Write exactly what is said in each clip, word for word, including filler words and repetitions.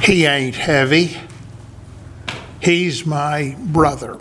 He ain't heavy. He's my brother.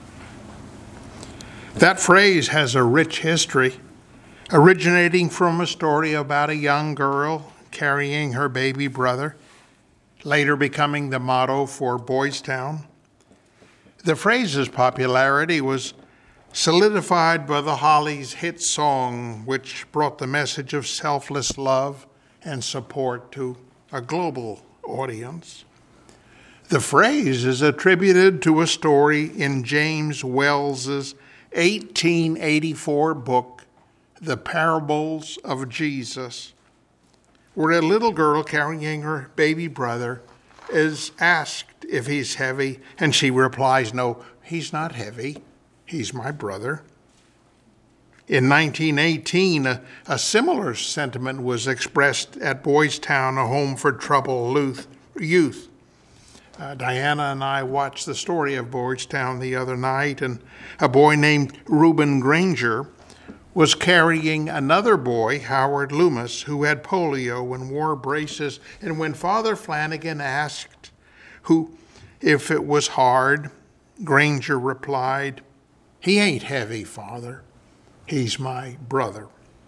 That phrase has a rich history, originating from a story about a young girl carrying her baby brother, later becoming the motto for Boys Town. The phrase's popularity was solidified by the Hollies' hit song, which brought the message of selfless love and support to a global audience. The phrase is attributed to a story in James Wells's eighteen eighty-four book, The Parables of Jesus, where a little girl carrying her baby brother is asked if he's heavy, and she replies, "No, he's not heavy. He's my brother." In nineteen eighteen, a, a similar sentiment was expressed at Boys Town, a home for troubled youth. Uh, Diana and I watched the story of Boys Town the other night, and a boy named Reuben Granger was carrying another boy, Howard Loomis, who had polio and wore braces. And when Father Flanagan asked who if it was hard, Granger replied, "He ain't heavy, Father. He's my brother."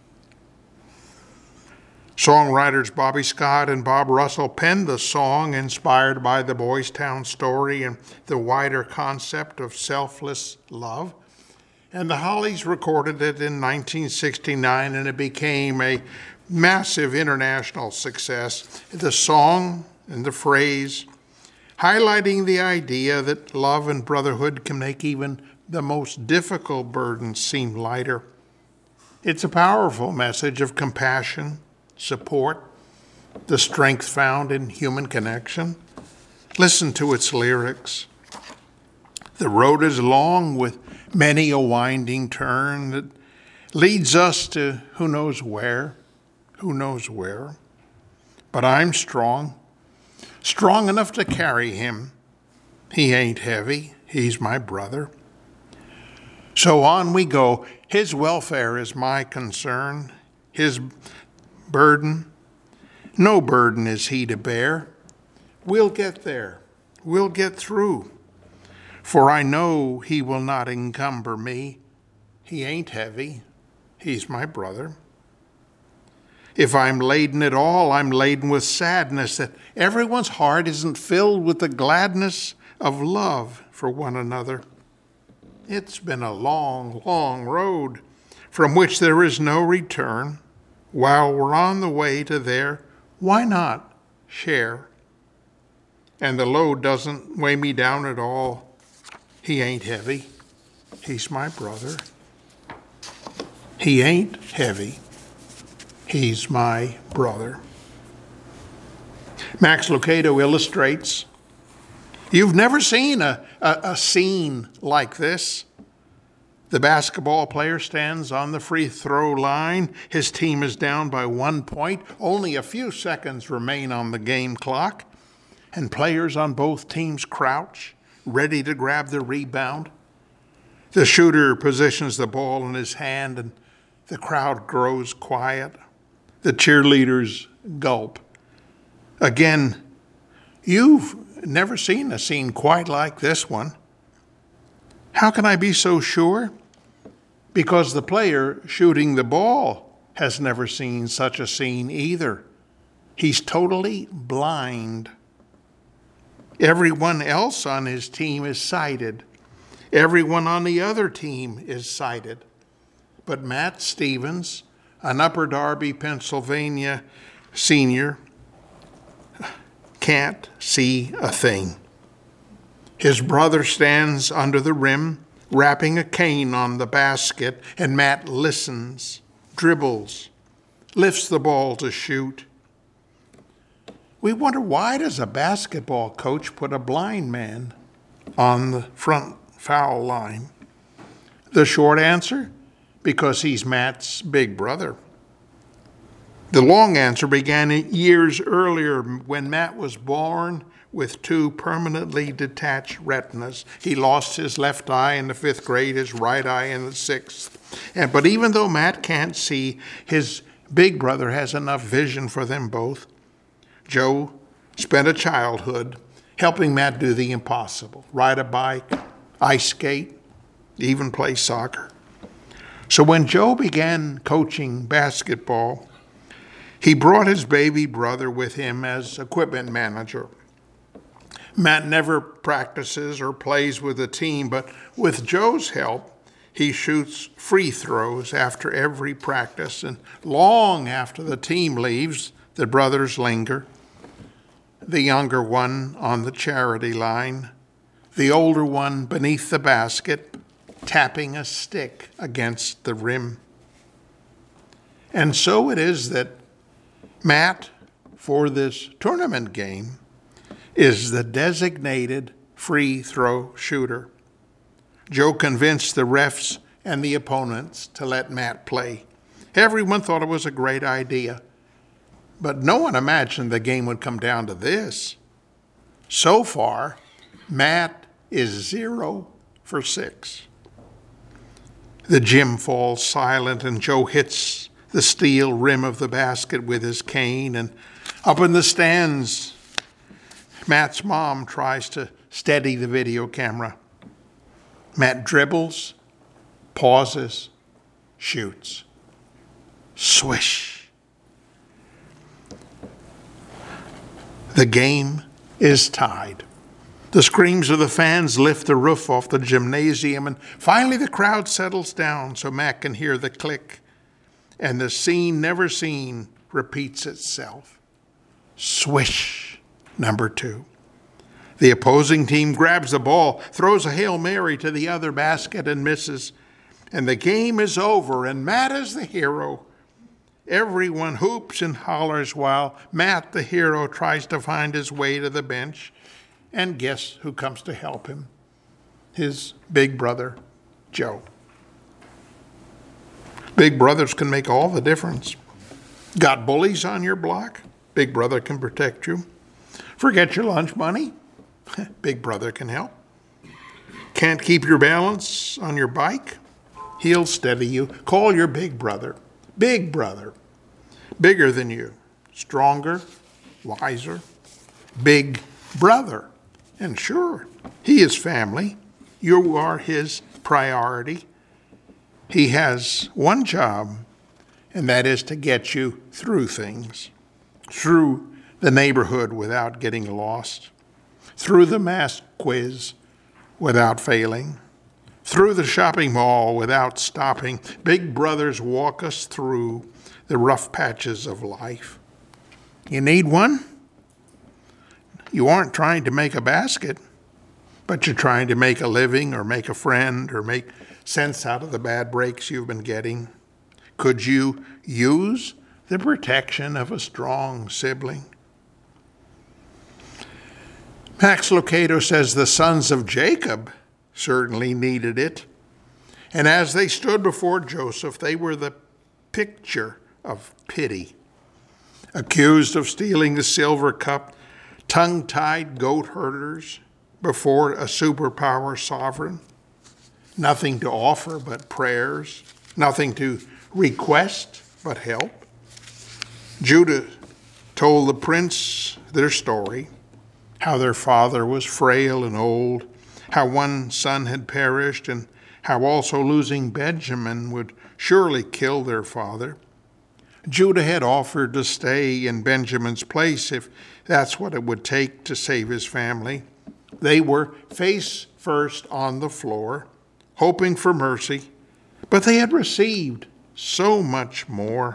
Songwriters Bobby Scott and Bob Russell penned the song inspired by the Boys Town story and the wider concept of selfless love. And the Hollies recorded it in nineteen sixty-nine, and it became a massive international success. The song and the phrase highlighting the idea that love and brotherhood can make even the most difficult burdens seem lighter. It's a powerful message of compassion, support, the strength found in human connection. Listen to its lyrics. The road is long with many a winding turn that leads us to who knows where, who knows where. But I'm strong, strong enough to carry him. He ain't heavy, he's my brother. So on we go. His welfare is my concern, his burden. No burden is he to bear. We'll get there. We'll get through. For I know he will not encumber me. He ain't heavy. He's my brother. If I'm laden at all, I'm laden with sadness that everyone's heart isn't filled with the gladness of love for one another. It's been a long, long road from which there is no return. While we're on the way to there, why not share? And the load doesn't weigh me down at all. He ain't heavy. He's my brother. He ain't heavy. He's my brother. Max Lucado illustrates. You've never seen a, a, a scene like this. The basketball player stands on the free throw line. His team is down by one point. Only a few seconds remain on the game clock. And players on both teams crouch, ready to grab the rebound. The shooter positions the ball in his hand, and the crowd grows quiet. The cheerleaders gulp. Again, you've never seen a scene quite like this one. How can I be so sure? Because the player shooting the ball has never seen such a scene either. He's totally blind. Everyone else on his team is sighted. Everyone on the other team is sighted. But Matt Stevens, an Upper Darby, Pennsylvania senior, can't see a thing. His brother stands under the rim, wrapping a cane on the basket, and Matt listens, dribbles, lifts the ball to shoot. We wonder, why does a basketball coach put a blind man on the front foul line? The short answer, because he's Matt's big brother. The long answer began years earlier when Matt was born with two permanently detached retinas. He lost his left eye in the fifth grade, his right eye in the sixth. And, but even though Matt can't see, his big brother has enough vision for them both. Joe spent a childhood helping Matt do the impossible, ride a bike, ice skate, even play soccer. So when Joe began coaching basketball, he brought his baby brother with him as equipment manager. Matt never practices or plays with the team, but with Joe's help, he shoots free throws after every practice, and long after the team leaves, the brothers linger. The younger one on the charity line, the older one beneath the basket, tapping a stick against the rim. And so it is that Matt, for this tournament game, is the designated free throw shooter. Joe convinced the refs and the opponents to let Matt play. Everyone thought it was a great idea, but no one imagined the game would come down to this. So far, Matt is zero for six. The gym falls silent, and Joe hits the steel rim of the basket with his cane, and up in the stands, Matt's mom tries to steady the video camera. Matt dribbles, pauses, shoots. Swish. The game is tied. The screams of the fans lift the roof off the gymnasium, and finally the crowd settles down so Matt can hear the click, and the scene never seen repeats itself. Swish, number two. The opposing team grabs the ball, throws a Hail Mary to the other basket and misses, and the game is over, and Matt is the hero. Everyone hoops and hollers while Matt, the hero, tries to find his way to the bench. And guess who comes to help him? His big brother, Joe. Big brothers can make all the difference. Got bullies on your block? Big brother can protect you. Forget your lunch money? Big brother can help. Can't keep your balance on your bike? He'll steady you. Call your big brother. Big brother. Bigger than you. Stronger. Wiser. Big brother. And sure, he is family. You are his priority. He has one job, and that is to get you through things. Through the neighborhood without getting lost. Through the math quiz without failing. Through the shopping mall without stopping. Big brothers walk us through the rough patches of life. You need one? You aren't trying to make a basket, but you're trying to make a living or make a friend or make sense out of the bad breaks you've been getting. Could you use the protection of a strong sibling? Max Lucado says the sons of Jacob certainly needed it. And as they stood before Joseph, they were the picture of pity. Accused of stealing the silver cup, tongue-tied goat herders before a superpower sovereign. Nothing to offer but prayers, nothing to request but help. Judah told the prince their story, how their father was frail and old, how one son had perished, and how also losing Benjamin would surely kill their father. Judah had offered to stay in Benjamin's place if that's what it would take to save his family. They were face first on the floor, hoping for mercy, but they had received so much more.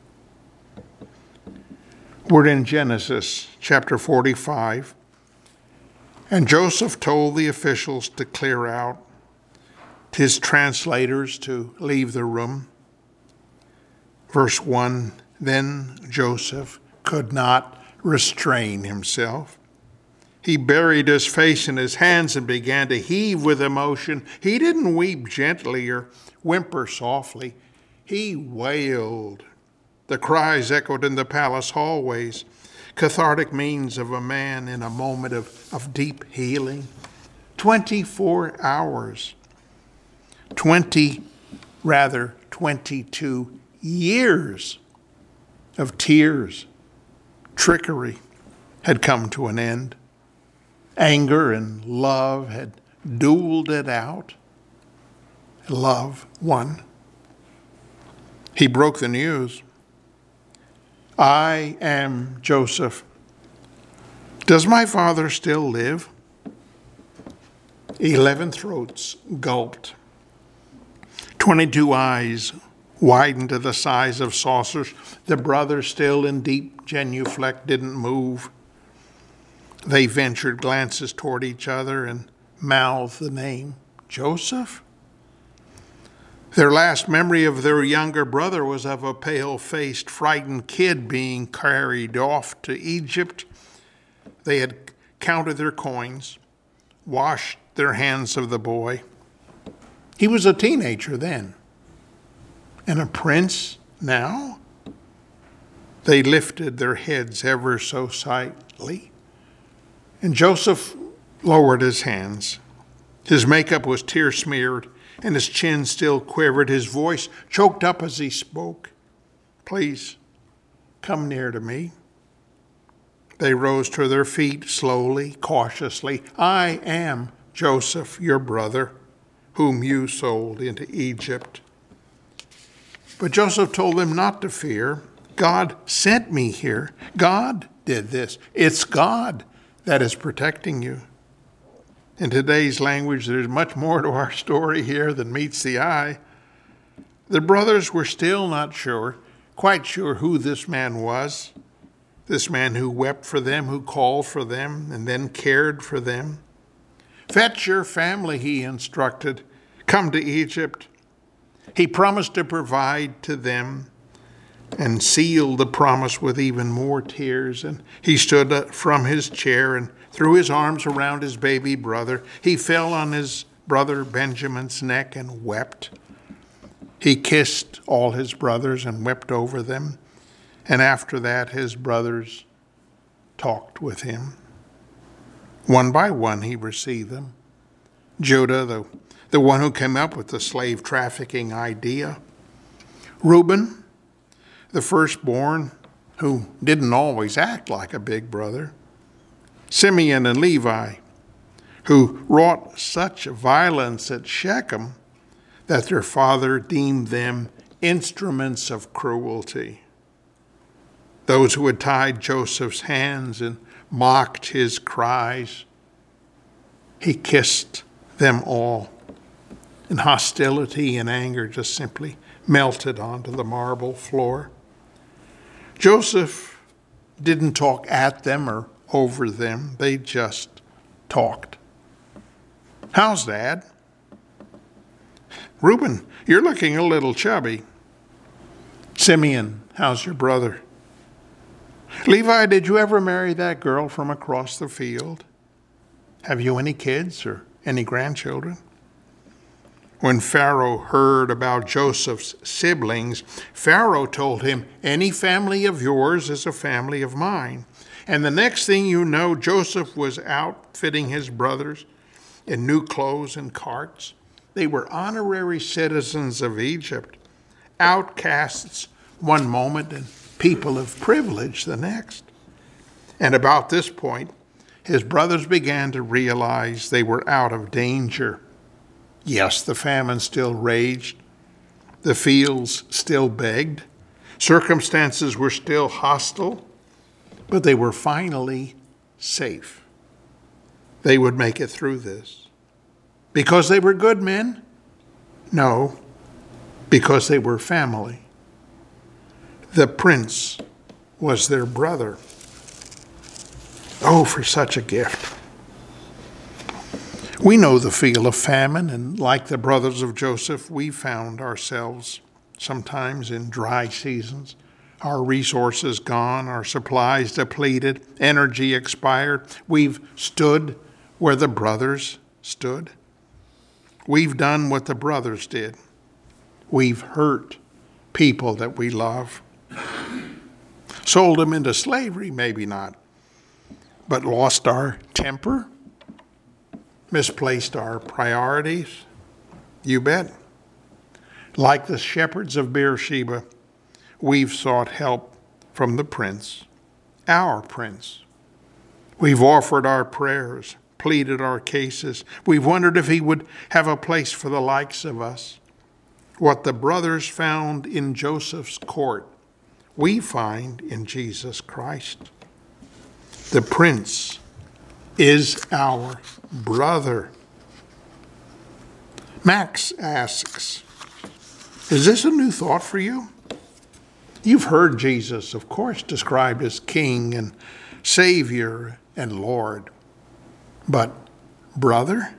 We're in Genesis chapter forty-five, and Joseph told the officials to clear out, his translators to leave the room. Verse one, then Joseph could not restrain himself. He buried his face in his hands and began to heave with emotion. He didn't weep gently or whimper softly. He wailed. The cries echoed in the palace hallways, cathartic means of a man in a moment of, of deep healing. twenty-four hours. Twenty, rather, twenty-two years of tears, trickery, had come to an end. Anger and love had dueled it out. Love won. He broke the news. I am Joseph. Does my father still live? Eleven throats gulped. Twenty-two eyes widened to the size of saucers. The brothers, still in deep genuflect, didn't move. They ventured glances toward each other and mouthed the name, Joseph? Their last memory of their younger brother was of a pale-faced, frightened kid being carried off to Egypt. They had counted their coins, washed their hands of the boy. He was a teenager then, and a prince now. They lifted their heads ever so slightly, and Joseph lowered his hands. His makeup was tear-smeared, and his chin still quivered. His voice choked up as he spoke. Please, come near to me. They rose to their feet slowly, cautiously. I am Joseph, your brother, whom you sold into Egypt. But Joseph told them not to fear. God sent me here. God did this. It's God that is protecting you. In today's language, there's much more to our story here than meets the eye. The brothers were still not sure, quite sure who this man was, this man who wept for them, who called for them, and then cared for them. Fetch your family, he instructed. Come to Egypt. He promised to provide to them and sealed the promise with even more tears. And he stood up from his chair and threw his arms around his baby brother. He fell on his brother Benjamin's neck and wept. He kissed all his brothers and wept over them. And after that, his brothers talked with him. One by one, he received them. Judah, the, the one who came up with the slave trafficking idea. Reuben, the firstborn, who didn't always act like a big brother. Simeon and Levi, who wrought such violence at Shechem that their father deemed them instruments of cruelty. Those who had tied Joseph's hands and mocked his cries, he kissed them all. And hostility and anger just simply melted onto the marble floor. Joseph didn't talk at them or over them. They just talked. How's Dad? Reuben, you're looking a little chubby. Simeon, how's your brother? Levi, did you ever marry that girl from across the field? Have you any kids or any grandchildren? When Pharaoh heard about Joseph's siblings, Pharaoh told him, any family of yours is a family of mine. And the next thing you know, Joseph was outfitting his brothers in new clothes and carts. They were honorary citizens of Egypt, outcasts one moment and people of privilege the next. And about this point, his brothers began to realize they were out of danger. Yes, the famine still raged. The fields still begged. Circumstances were still hostile, but they were finally safe. They would make it through this. Because they were good men? No, because they were family. The prince was their brother. Oh, for such a gift. We know the feel of famine, and like the brothers of Joseph, we found ourselves sometimes in dry seasons, our resources gone, our supplies depleted, energy expired. We've stood where the brothers stood. We've done what the brothers did. We've hurt people that we love. Sold them into slavery, maybe not, but lost our temper, misplaced our priorities, you bet. Like the shepherds of Beersheba, we've sought help from the prince, our prince, We've offered our prayers, pleaded our cases. We've wondered if he would have a place for the likes of us. What the brothers found in Joseph's court, we find in Jesus Christ. The prince is our brother. Max asks, is this a new thought for you? You've heard Jesus, of course, described as King and Savior and Lord. But brother?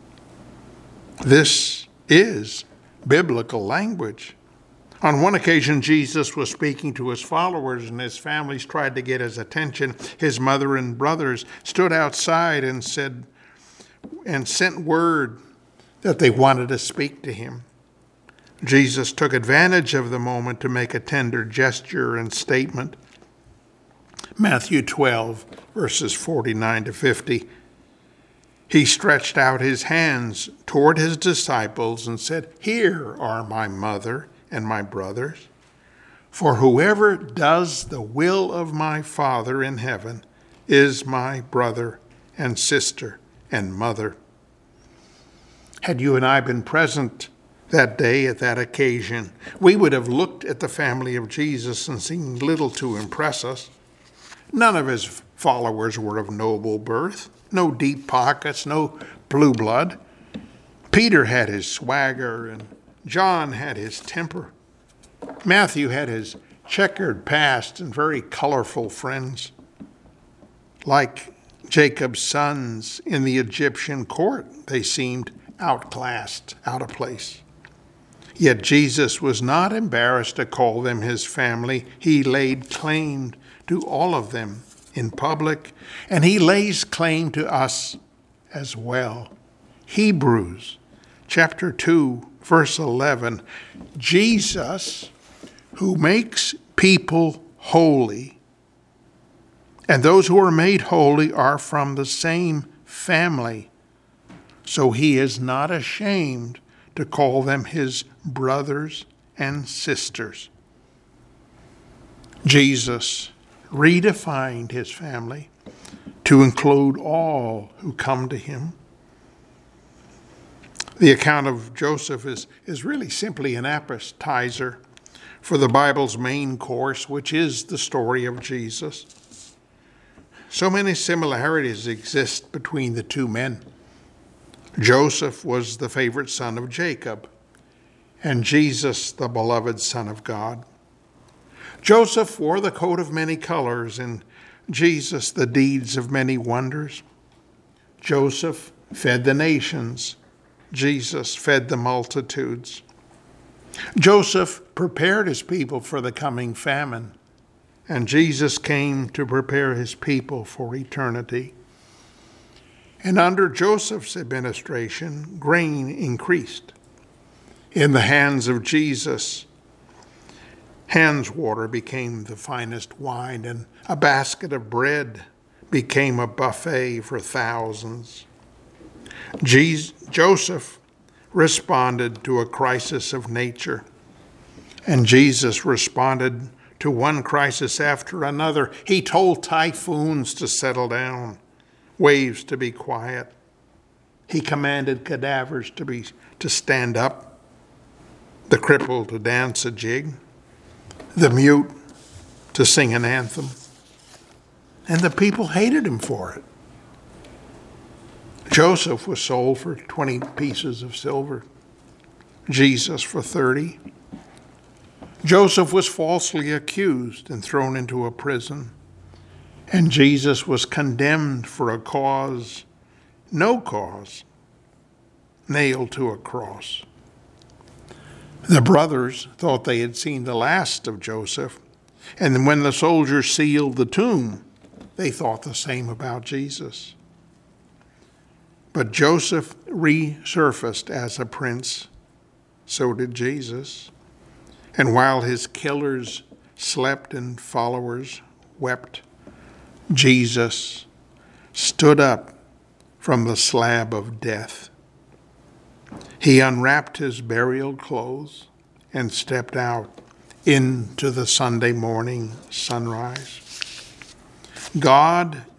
This is biblical language. On one occasion, Jesus was speaking to his followers, and his families tried to get his attention. His mother and brothers stood outside and said, and sent word that they wanted to speak to him. Jesus took advantage of the moment to make a tender gesture and statement. Matthew twelve, verses forty-nine to fifty. He stretched out his hands toward his disciples and said, "Here are my mother and my brothers. For whoever does the will of my Father in heaven is my brother and sister and mother." Had you and I been present that day at that occasion, we would have looked at the family of Jesus and seen little to impress us. None of his followers were of noble birth, no deep pockets, no blue blood. Peter had his swagger, and John had his temper. Matthew had his checkered past and very colorful friends. Like Jacob's sons in the Egyptian court, they seemed outclassed, out of place. Yet Jesus was not embarrassed to call them his family. He laid claim to all of them in public, and he lays claim to us as well. Hebrews chapter two, verse eleven, Jesus, who makes people holy, and those who are made holy are from the same family, so he is not ashamed to call them his brothers and sisters. Jesus redefined his family to include all who come to him. The account of Joseph is, is really simply an appetizer for the Bible's main course, which is the story of Jesus. So many similarities exist between the two men. Joseph was the favorite son of Jacob, and Jesus the beloved Son of God. Joseph wore the coat of many colors, and Jesus the deeds of many wonders. Joseph fed the nations. Jesus fed the multitudes. Joseph prepared his people for the coming famine, and Jesus came to prepare his people for eternity. And under Joseph's administration, grain increased. In the hands of Jesus, Hand's water became the finest wine, and a basket of bread became a buffet for thousands. Jesus, Joseph responded to a crisis of nature, and Jesus responded to one crisis after another. He told typhoons to settle down, waves to be quiet. He commanded cadavers to be to stand up, the crippled to dance a jig, the mute to sing an anthem. And the people hated him for it. Joseph was sold for twenty pieces of silver, Jesus for thirty. Joseph was falsely accused and thrown into a prison, and Jesus was condemned for a cause, no cause, nailed to a cross. The brothers thought they had seen the last of Joseph, and when the soldiers sealed the tomb, they thought the same about Jesus. But Joseph resurfaced as a prince, so did Jesus. And while his killers slept and followers wept, Jesus stood up from the slab of death. He unwrapped his burial clothes and stepped out into the Sunday morning sunrise. God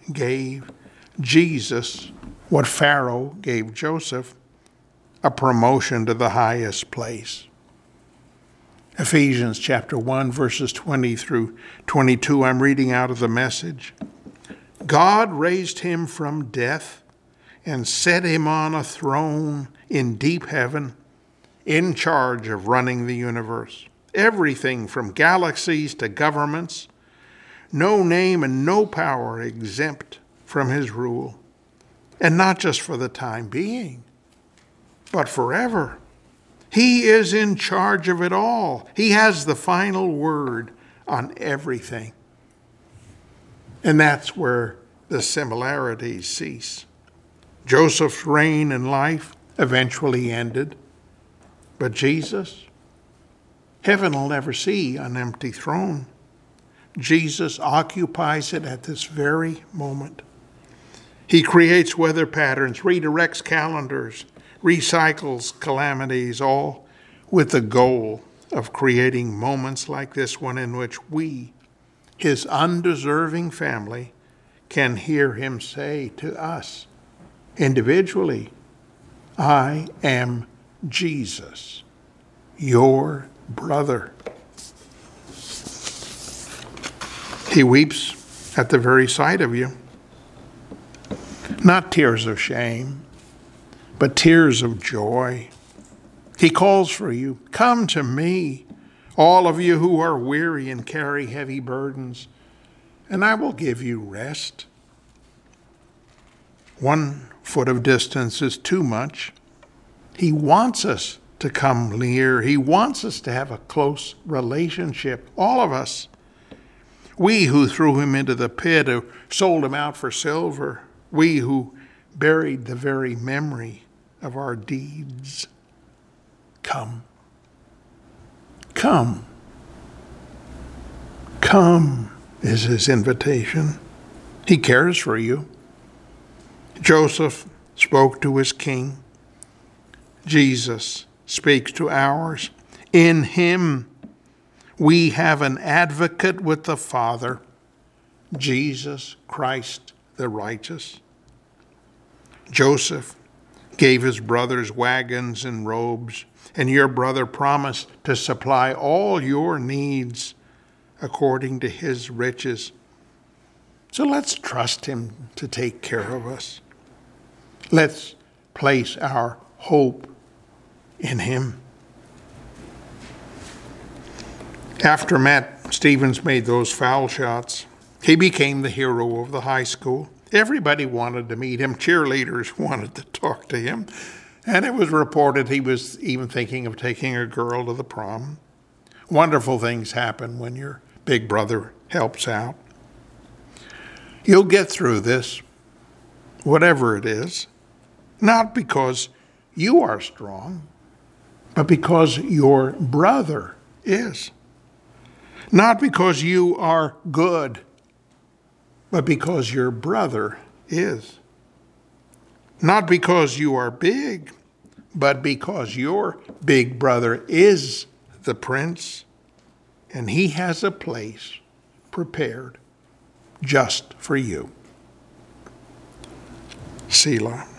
gave Jesus what Pharaoh gave Joseph, a promotion to the highest place. Ephesians chapter one, verses twenty through twenty-two, I'm reading out of the Message. God raised him from death and set him on a throne in deep heaven, in charge of running the universe. Everything from galaxies to governments, no name and no power exempt from his rule. And not just for the time being, but forever. He is in charge of it all. He has the final word on everything. And that's where the similarities cease. Joseph's reign and life eventually ended. But Jesus, heaven will never see an empty throne. Jesus occupies it at this very moment. He creates weather patterns, redirects calendars, recycles calamities, all with the goal of creating moments like this one in which we, his undeserving family, can hear him say to us individually, I am Jesus, your brother. He weeps at the very sight of you. Not tears of shame, but tears of joy. He calls for you, come to me, all of you who are weary and carry heavy burdens, and I will give you rest. One foot of distance is too much. He wants us to come near. He wants us to have a close relationship, all of us. We who threw him into the pit, who sold him out for silver, we who buried the very memory of our deeds. Come. Come. Come is his invitation. He cares for you. Joseph spoke to his king. Jesus speaks to ours. In him we have an advocate with the Father, Jesus Christ the righteous. Joseph gave his brothers wagons and robes, and your brother promised to supply all your needs according to his riches. So let's trust him to take care of us. Let's place our hope in him. After Matt Stevens made those foul shots, he became the hero of the high school. Everybody wanted to meet him. Cheerleaders wanted to talk to him. And it was reported he was even thinking of taking a girl to the prom. Wonderful things happen when your big brother helps out. You'll get through this, whatever it is, not because you are strong, but because your brother is. Not because you are good, but because your brother is. Not because you are big, but because your big brother is the prince, and he has a place prepared just for you. Selah.